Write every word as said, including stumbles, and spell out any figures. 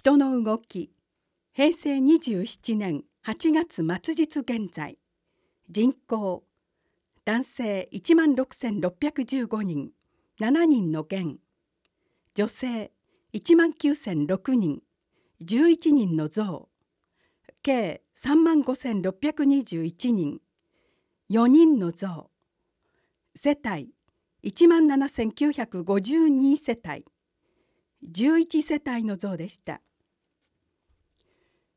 人の動き、へいせいにじゅうななねんはちがつ末日現在、人口、男性いちまんろくせんろっぴゃくじゅうごにん、ななにんの減、女性いちまんきゅうせんろくにん、じゅういちにんの増、計さんまんごせんろっぴゃくにじゅういちにん、よにんの増、世帯いちまんななせんきゅうひゃくごじゅうにせたい、じゅういちせたいの増でした。